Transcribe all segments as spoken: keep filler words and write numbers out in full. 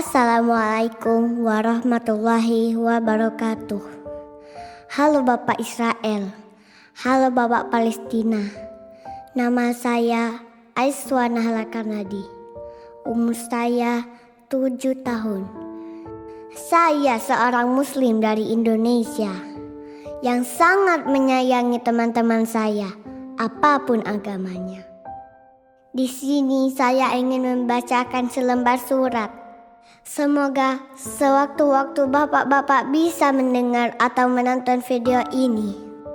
Assalamualaikum warahmatullahi wabarakatuh. Halo Bapak Israel, halo Bapak Palestina. Nama saya Aiswa Nahla Karnadi. Umur saya tujuh tahun. Saya seorang muslim dari Indonesia yang sangat menyayangi teman-teman saya, apapun agamanya. Di sini saya ingin membacakan selembar surat. Semoga sewaktu-waktu bapak-bapak bisa mendengar atau menonton video ini,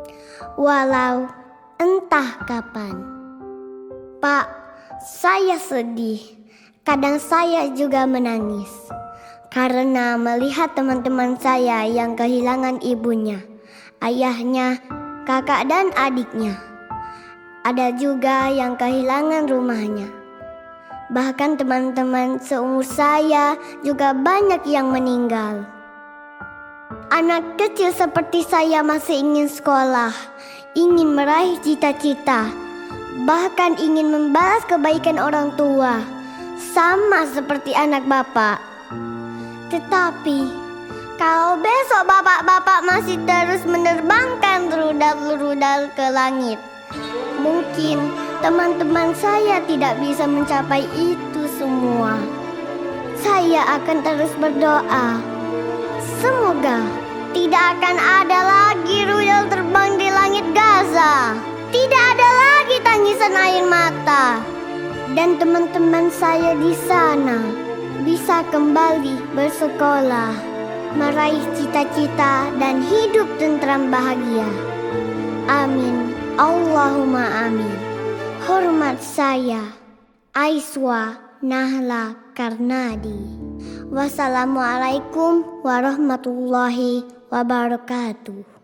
walau entah kapan. Pak, saya sedih. Kadang saya juga menangis karena melihat teman-teman saya yang kehilangan ibunya, ayahnya, kakak dan adiknya. Ada juga yang kehilangan rumahnya. Bahkan teman-teman seumur saya juga banyak yang meninggal. Anak kecil seperti saya masih ingin sekolah, ingin meraih cita-cita, bahkan ingin membalas kebaikan orang tua, sama seperti anak bapak. Tetapi kalau besok bapak-bapak masih terus menerbangkan rudal-rudal ke langit, mungkin teman-teman saya tidak bisa mencapai itu semua. Saya akan terus berdoa, semoga tidak akan ada lagi rudal terbang di langit Gaza. Tidak ada lagi tangisan air mata. Dan teman-teman saya di sana bisa kembali bersekolah, meraih cita-cita dan hidup tentram bahagia. Amin. Allahumma amin. Hormat saya, Aiswa Nahla Karnadi. Wassalamualaikum warahmatullahi wabarakatuh.